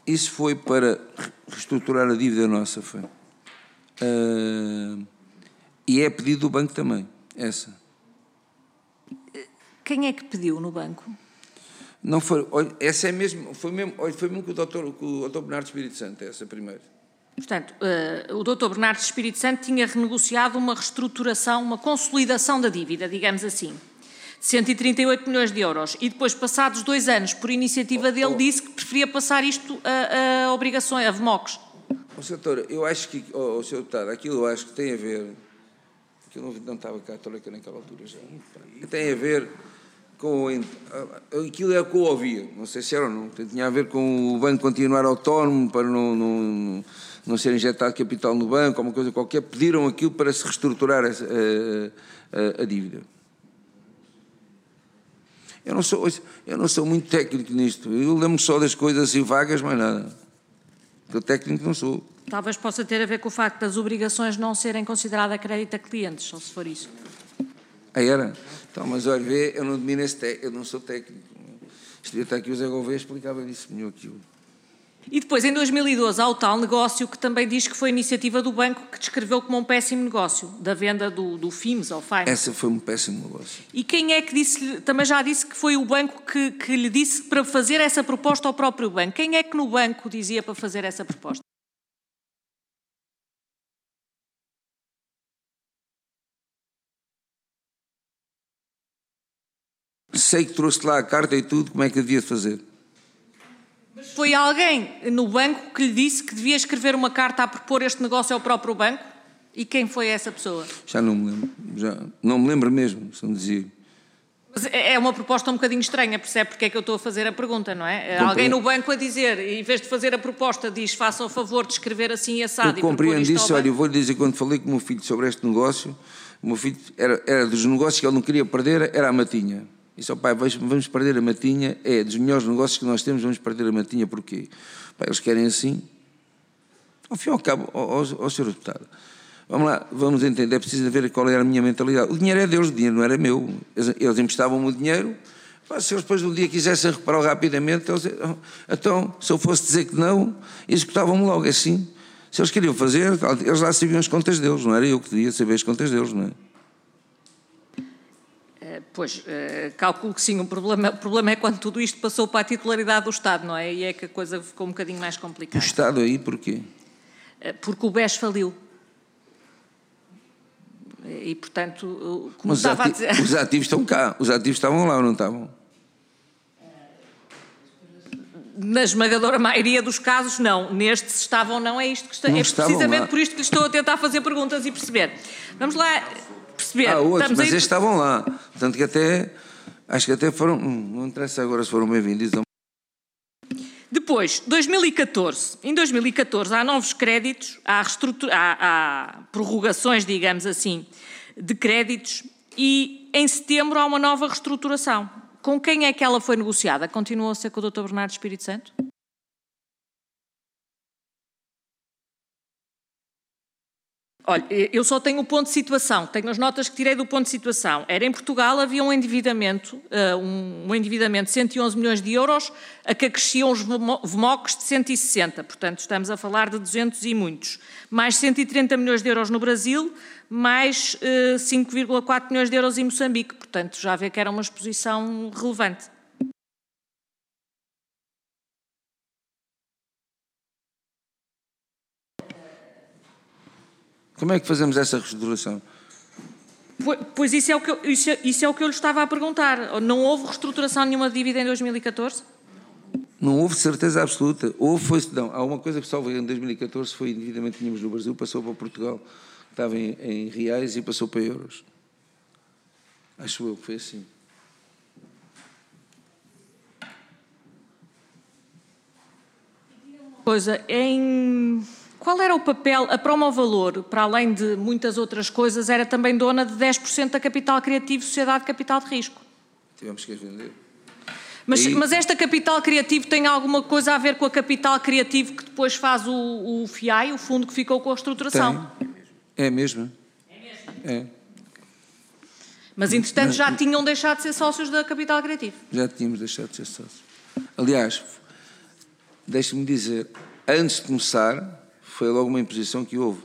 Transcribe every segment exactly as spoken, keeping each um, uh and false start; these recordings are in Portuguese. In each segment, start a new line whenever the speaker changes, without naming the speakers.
Isso foi para reestruturar a dívida nossa, foi. Uh, e é pedido do banco também, essa.
Quem é que pediu no banco?
Não foi, olha, essa é mesmo, foi mesmo, olha, foi mesmo com o doutor, com o doutor Bernardo Espírito Santo, essa primeira.
Portanto, uh, o doutor Bernardo Espírito Santo tinha renegociado uma reestruturação, uma consolidação da dívida, digamos assim, de cento e trinta e oito milhões de euros. E depois, passados dois anos, por iniciativa dele, oh, disse que preferia passar isto a, a obrigações, a V M O Cs.
Oh, doutor, eu acho que, oh, senhor deputado, aquilo eu acho que tem a ver, aquilo não, não estava cá, estou aqui naquela altura já, tem a ver com, aquilo é o que eu ouvia, não sei se era ou não, tinha a ver com o banco continuar autónomo para não, não, não ser injetado capital no banco, ou uma coisa qualquer, pediram aquilo para se reestruturar a, a, a, a dívida. Eu não, sou, eu não sou muito técnico nisto, eu lembro só das coisas assim vagas, mais nada. Eu técnico não sou.
Talvez possa ter a ver com o facto das obrigações não serem consideradas crédito a clientes, só se for isso.
Ah, era? Então, mas olha, vê, eu não domino esse técnico, eu não sou técnico. Estive até aqui o Zé Gouveia explicava isso melhor que eu.
E depois, em dois mil e doze, há o tal negócio que também diz que foi iniciativa do banco que descreveu como um péssimo negócio, da venda do, do F I M S ou F I M S.
Essa foi um péssimo negócio.
E quem é que disse, também já disse que foi o banco que, que lhe disse para fazer essa proposta ao próprio banco. Quem é que no banco dizia para fazer essa proposta?
Sei que trouxe lá a carta e tudo, como é que devia fazer?
Foi alguém no banco que lhe disse que devia escrever uma carta a propor este negócio ao próprio banco? E quem foi essa pessoa?
Já não me lembro. Já não me lembro mesmo, se não dizia.
Mas é uma proposta um bocadinho estranha, percebe porque é que eu estou a fazer a pergunta, não é?
Compreendo.
Alguém no banco a dizer, em vez de fazer a proposta, diz, faça o favor de escrever assim assado.
Eu compreendo isso, olha, eu vou-lhe dizer, quando falei com o meu filho sobre este negócio, o meu filho, era, era dos negócios que ele não queria perder, era a matinha. E disse, oh, pai, vamos perder a matinha, é dos melhores negócios que nós temos, vamos perder a matinha, porquê? Pai, eles querem assim. Ao fim e ao cabo, ao, ao senhor deputado, vamos lá, vamos entender, é preciso ver qual era a minha mentalidade. O dinheiro é deles, o dinheiro não era meu. Eles, eles emprestavam-me o dinheiro, pá, se eles depois de um dia quisessem recuperar rapidamente, eles, então, se eu fosse dizer que não, executavam-me logo, é assim. Se eles queriam fazer, eles lá sabiam as contas deles, não era eu que devia saber as contas deles, não é?
Pois, uh, calculo que sim, o problema, o problema é quando tudo isto passou para a titularidade do Estado, não é? E é que a coisa ficou um bocadinho mais complicada.
O Estado aí, porquê?
Uh, porque o B E S faliu. E, portanto, como
Mas
estava
ati-
a dizer...
os ativos estão cá, os ativos estavam lá ou não estavam?
Na esmagadora maioria dos casos, não. Nestes estavam, não é isto que está...
Não
é
lá.
precisamente por isto que lhe estou a tentar fazer perguntas e perceber. Vamos lá... perceber.
Ah, outros,
Estamos
mas
aí...
estes estavam lá. Portanto, que até, acho que até foram, não interessa agora se foram bem-vindos.
Depois, dois mil e catorze. Em dois mil e catorze há novos créditos, há, reestrutura... há, há prorrogações, digamos assim, de créditos e em setembro há uma nova reestruturação. Com quem é que ela foi negociada? Continua a ser com o doutor Bernardo Espírito Santo? Olha, eu só tenho o ponto de situação, tenho as notas que tirei do ponto de situação. Era em Portugal, havia um endividamento, uh, um, um endividamento de cento e onze milhões de euros, a que acresciam os V M O Cs de cento e sessenta, portanto estamos a falar de duzentos e muitos. Mais cento e trinta milhões de euros no Brasil, mais uh, cinco vírgula quatro milhões de euros em Moçambique, portanto já vê que era uma exposição relevante.
Como é que fazemos essa reestruturação?
Pois, pois isso, é o que eu, isso, é, isso é o que eu lhe estava a perguntar. Não houve reestruturação nenhuma de dívida em dois mil e catorze?
Não houve certeza absoluta. Houve, foi, não, há uma coisa que só veio em dois mil e catorze, foi endividamento que tínhamos no Brasil, passou para Portugal, estava em, em reais e passou para euros. Acho eu que foi assim.
Coisa, em... Qual era o papel, a Promovalor, para além de muitas outras coisas, era também dona de dez por cento da Capital Criativo, Sociedade de Capital de Risco.
Tivemos que as vender.
Mas,
Aí...
mas esta Capital Criativo tem alguma coisa a ver com a Capital Criativo que depois faz o, o F I A I, o fundo que ficou com a reestruturação?
Tem. É mesmo.
É mesmo?
É.
Mas, entretanto,
mas...
já tinham deixado de ser sócios da Capital Criativo?
Já tínhamos deixado de ser sócios. Aliás... deixe-me dizer, antes de começar, foi logo uma imposição que houve.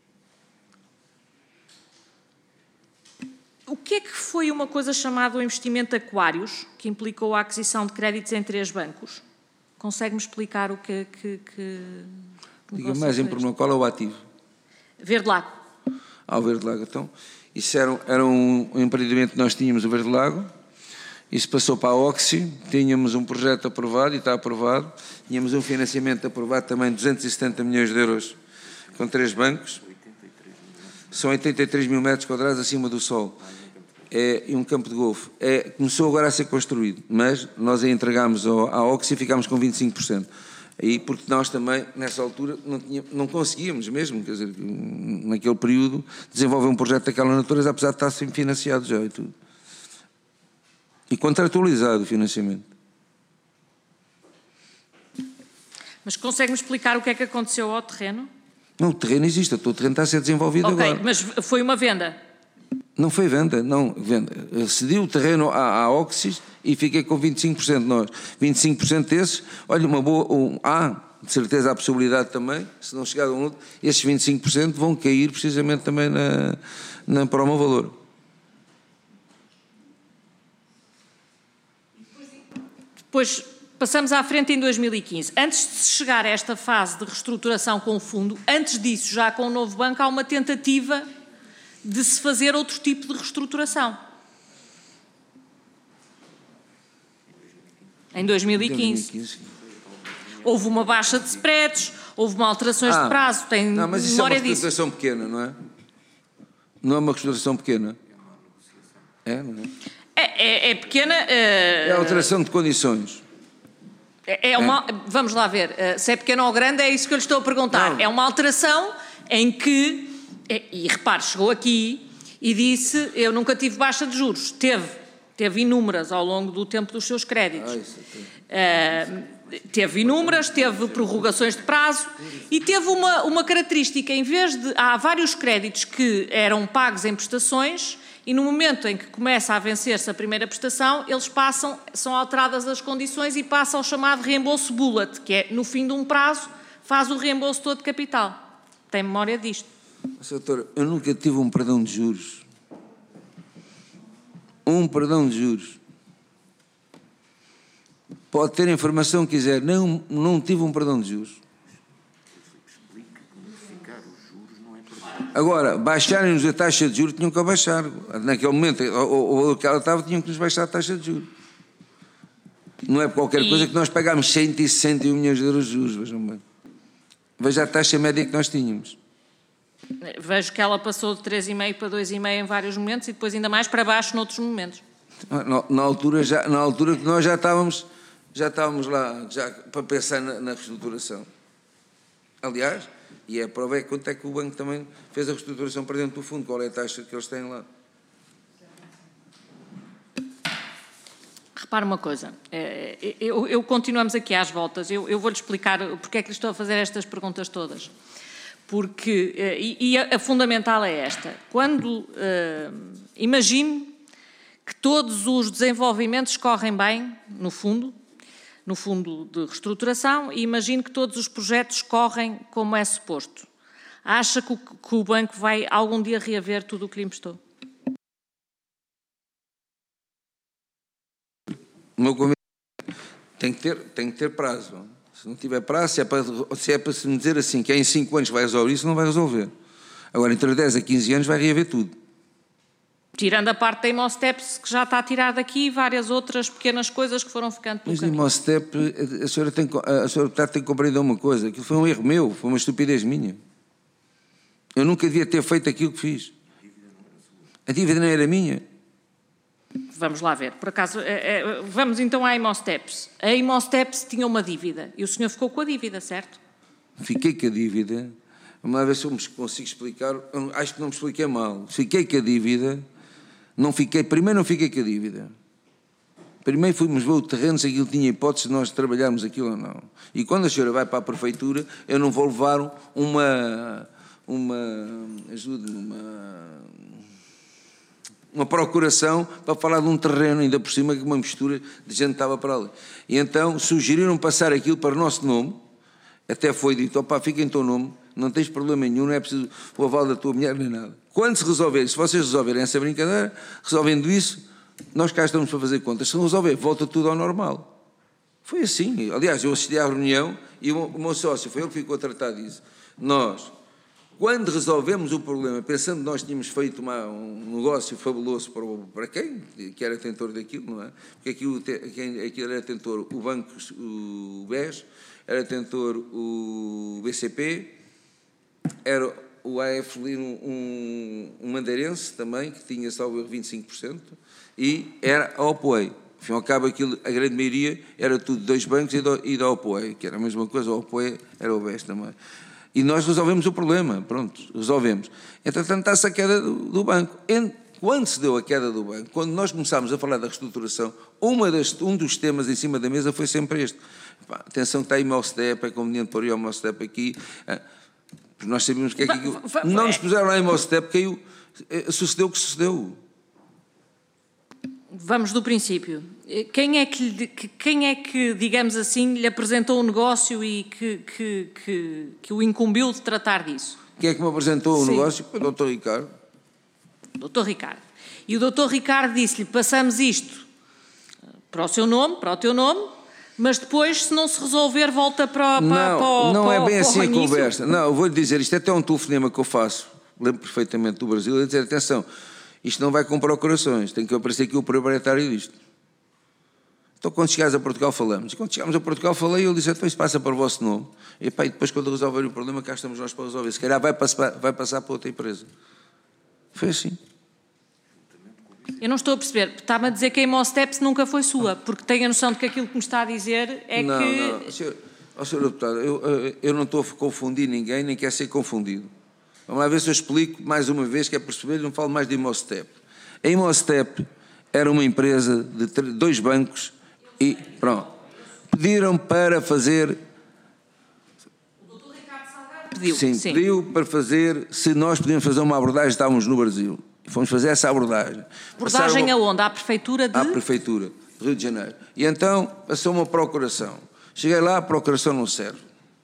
O que é que foi uma coisa chamada o investimento Aquários, que implicou a aquisição de créditos em três bancos? Consegue-me explicar o que... que, que
Diga mais em pormenor, qual é o ativo?
Verde Lago.
Ah, o Verde Lago, então. Isso era, era um, um empreendimento que nós tínhamos, o Verde Lago. Isso passou para a Oxy, tínhamos um projeto aprovado e está aprovado. Tínhamos um financiamento aprovado também de duzentos e setenta milhões de euros com três bancos. São oitenta e três mil metros quadrados acima do sol. É, e um campo de golfe. É, começou agora a ser construído, mas nós a entregámos ao, à Oxy e ficámos com vinte e cinco por cento. Aí, porque nós também, nessa altura, não, tinha, não conseguíamos mesmo, quer dizer, naquele período, desenvolver um projeto daquela natureza, apesar de estar sempre financiado já e tudo. E contratualizado o financiamento.
Mas consegue-me explicar o que é que aconteceu ao terreno?
Não, o terreno existe, o terreno está a ser desenvolvido
okay,
agora.
Mas foi uma venda? Não
foi venda, não, venda. Eu cedi o terreno à, à Oxys e fiquei com vinte e cinco por cento de nós. vinte e cinco por cento desses, olha, uma boa, um, há, de certeza, a possibilidade também, se não chegar a um outro, esses vinte e cinco por cento vão cair precisamente também na, na Promo Valor.
Depois passamos à frente em dois mil e quinze. Antes de se chegar a esta fase de reestruturação com o fundo, antes disso, já com o novo banco, há uma tentativa de se fazer outro tipo de reestruturação. Em dois mil e quinze. Houve uma baixa de spreads, houve uma alterações ah, de prazo, tem
não, mas isso
memória
é uma reestruturação
disso.
pequena, não é? Não é uma reestruturação pequena? É, não é?
É, é, é pequena... Uh,
é alteração de condições.
É, é uma... É. Vamos lá ver. Uh, se é pequena ou grande, é isso que eu lhe estou a perguntar. Não. É uma alteração em que... E, e repare, chegou aqui e disse, eu nunca tive baixa de juros. Teve. Teve inúmeras ao longo do tempo dos seus créditos. Uh, teve inúmeras, teve prorrogações de prazo e teve uma, uma característica. Em vez de... Há vários créditos que eram pagos em prestações e no momento em que começa a vencer-se a primeira prestação, eles passam, são alteradas as condições e passa ao chamado reembolso bullet, que é, no fim de um prazo, faz o reembolso todo de capital. Tem memória disto?
Doutor, eu nunca tive um perdão de juros. Um perdão de juros. Pode ter a informação que quiser. Não, não tive um perdão de juros. Agora, baixarem-nos a taxa de juros, tinham que abaixar. Naquele momento, o valor que ela estava, tinham que nos baixar a taxa de juros. Não é qualquer e... coisa que nós pagámos cento e sessenta e um milhões de euros de juros. Vejam bem. Veja a taxa média que nós tínhamos.
Vejo que ela passou de três vírgula cinco para dois vírgula cinco em vários momentos e depois ainda mais para baixo noutros momentos.
Na, na, altura, já, na altura que nós já estávamos, já estávamos lá já, para pensar na, na reestruturação. Aliás, e a prova é quanto é que o banco também fez a reestruturação para dentro do fundo, qual é a taxa que eles têm lá.
Repare uma coisa, eu, eu continuamos aqui às voltas, eu, eu vou-lhe explicar porque é que lhe estou a fazer estas perguntas todas. Porque, e, e a, a fundamental é esta, quando uh, imagine que todos os desenvolvimentos correm bem, no fundo, no fundo de reestruturação, e imagine que todos os projetos correm como é suposto. Acha que o, que o banco vai algum dia reaver tudo o que lhe emprestou?
O meu convite tem que ter, tem que ter prazo. Se não tiver prazo, se é, para, se é para se me dizer assim, que é em cinco anos vai resolver isso, não vai resolver. Agora, entre dez a quinze anos vai reaver tudo.
Tirando a parte da Imosteps, que já está tirada aqui, e várias outras pequenas coisas que foram ficando pelo
Mas
caminho.
Mas a Imostep, a senhora tem, a senhora tem que compreender uma coisa, aquilo foi um erro meu, foi uma estupidez minha. Eu nunca devia ter feito aquilo que fiz. A dívida não era minha.
Vamos lá ver. Por acaso, é, é, vamos então à Imosteps. A Imosteps tinha uma dívida e o senhor ficou com a dívida, certo?
Fiquei com a dívida. Vamos lá ver se eu me consigo explicar. Eu acho que não me expliquei mal. Fiquei com a dívida. Não fiquei, primeiro não fiquei com a dívida. Primeiro fomos ver o terreno se aquilo tinha hipótese de nós trabalharmos aquilo ou não. E quando a senhora vai para a prefeitura, eu não vou levar uma... uma ajuda-me, uma... uma procuração para falar de um terreno, ainda por cima que uma mistura de gente estava para ali. E então sugeriram passar aquilo para o nosso nome, até foi dito, opá, fica em teu nome, não tens problema nenhum, não é preciso o aval da tua mulher nem nada. Quando se resolver, se vocês resolverem essa brincadeira, resolvendo isso, nós cá estamos para fazer contas. Se não resolver, volta tudo ao normal. Foi assim. Aliás, eu assisti à reunião e o meu sócio, foi ele que ficou a tratar disso. Nós, quando resolvemos o problema, pensando que nós tínhamos feito uma, um negócio fabuloso para, o, para quem que era detentor daquilo, não é? Porque aquilo, quem, aquilo era detentor o banco, o B E S, era detentor o B C P, era o A F L I um, um madeirense também, que tinha salvo vinte e cinco por cento, e era a Opoei. Enfim, ao cabo, aquilo, a grande maioria era tudo dois bancos e da, e da Opoei, que era a mesma coisa, a Opoei era o B E S também. E nós resolvemos o problema, pronto, resolvemos. Entretanto, está-se a queda do, do banco. Quando se deu a queda do banco, quando nós começámos a falar da reestruturação, uma das, um dos temas em cima da mesa foi sempre este. Pá, atenção que está aí o Mostep, é conveniente pôr o Mostep aqui. Porque nós sabíamos que é que... Não nos puseram lá em Mostep, caiu, sucedeu o que sucedeu.
Vamos do princípio. Quem é que, quem é que, digamos assim, lhe apresentou o negócio e que, que, que, que o incumbiu de tratar disso?
Quem é que me apresentou Sim. o negócio? Foi o doutor Ricardo.
doutor Ricardo. E o doutor Ricardo disse-lhe, passamos isto para o seu nome, para o teu nome, mas depois, se não se resolver, volta para, para,
não,
para o
Não
para,
é bem
para
assim a
início.
conversa. Não, eu vou-lhe dizer, isto é até um telefonema que eu faço, lembro perfeitamente do Brasil, a dizer, atenção, isto não vai com procurações, tem que aparecer aqui o proprietário disto. Então, quando chegares a Portugal, falamos. E quando chegámos a Portugal, falei e ele disse, então isso passa para o vosso nome. E, pá, e depois, quando resolver o problema, cá estamos nós para resolver. Se calhar vai passar, vai passar para outra empresa. Foi assim.
Eu não estou a perceber. Está-me a dizer que a Imosteps nunca foi sua, porque tenho a noção de que aquilo que me está a dizer é
não,
que...
Não, não. Senhor, oh, senhor deputado, eu, eu não estou a confundir ninguém, nem quero ser confundido. Vamos lá ver se eu explico mais uma vez, que é perceber, não falo mais de Imostep. A Imostep era uma empresa de dois bancos e, pronto, pediram para fazer...
O doutor Ricardo Salgado pediu.
Sim,
sim,
pediu para fazer, se nós podíamos fazer uma abordagem, estávamos no Brasil. Fomos fazer essa abordagem.
Abordagem
Passaram
aonde? À Prefeitura de...
À Prefeitura de Rio de Janeiro. E então passou uma procuração. Cheguei lá, a procuração não serve.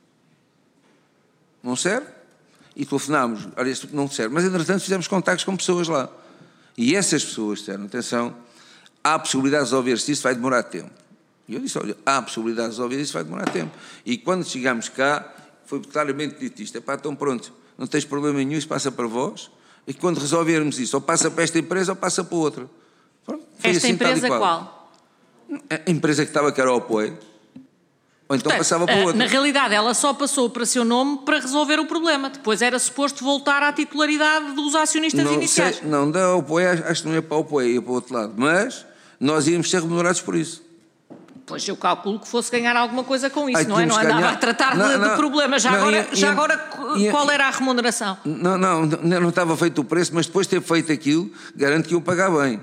Não serve? E telefonámos, olha, isto não serve. Mas, entretanto, fizemos contactos com pessoas lá. E essas pessoas disseram, atenção, há possibilidade de resolver-se, isso vai demorar tempo. E eu disse, olha, há possibilidade de resolver isso, vai demorar tempo. E quando chegámos cá, foi claramente dito isto, é pá, então pronto, não tens problema nenhum, isso passa para vós, e quando resolvermos isso, ou passa para esta empresa ou passa para outra. Pronto,
esta
assim,
empresa
qual.
qual?
A empresa que estava, que era o apoio. Ou então
Portanto,
passava para outra.
Na realidade, ela só passou para seu nome para resolver o problema. Depois era suposto voltar à titularidade dos acionistas
não
iniciais.
Sei, não, da apoio, acho que não é para o apoio, é para o outro lado. Mas nós íamos ser remunerados por isso.
Pois eu calculo que fosse ganhar alguma coisa com isso,
Ai,
não é? Não andava ganhar... a tratar não, de, não, de problema. Já
não,
agora,
ia,
já
ia,
agora
ia,
qual era a remuneração?
Não, não, não, não estava feito o preço, mas depois de ter feito aquilo, garanto que iam pagar bem.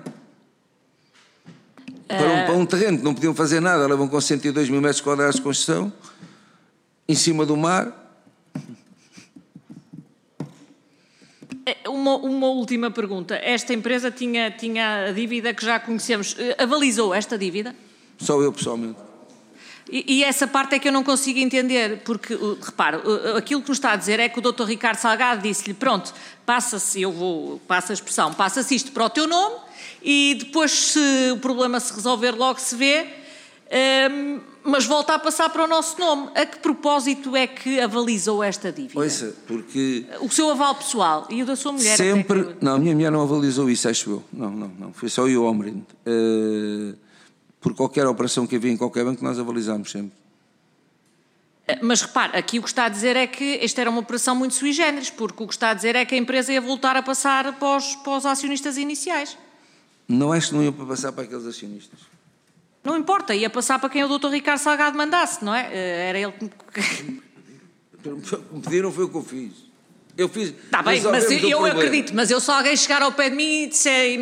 Uh... Para, um, para um terreno que não podiam fazer nada, levam com cento e dois mil metros quadrados de construção, em cima do mar.
Uma, uma última pergunta. Esta empresa tinha, tinha a dívida que já conhecemos. Avalizou esta dívida?
Só eu, pessoalmente.
E, e essa parte é que eu não consigo entender, porque, repara, aquilo que nos está a dizer é que o doutor Ricardo Salgado disse-lhe, pronto, passa-se, eu vou, passa a expressão, passa-se isto para o teu nome e depois, se o problema se resolver, logo se vê, hum, mas volta a passar para o nosso nome. A que propósito é que avalizou esta dívida?
Ouça, porque...
O seu aval pessoal e o da sua mulher?
Sempre...
Até que...
Não, a minha mulher não avalizou isso, acho eu. Não, não, não. Foi só eu, homem. Uh, por qualquer operação que havia em qualquer banco, nós avalizámos sempre.
Mas repare, aqui o que está a dizer é que esta era uma operação muito sui generis, porque o que está a dizer é que a empresa ia voltar a passar para os, para os acionistas iniciais.
Não acho que não ia para passar para aqueles acionistas.
Não importa, ia passar para quem o doutor Ricardo Salgado mandasse, não é? Era ele que...
me pediram, foi o que eu fiz. Eu fiz...
Está bem, mas eu, eu acredito, mas eu, se alguém chegar ao pé de mim e disser...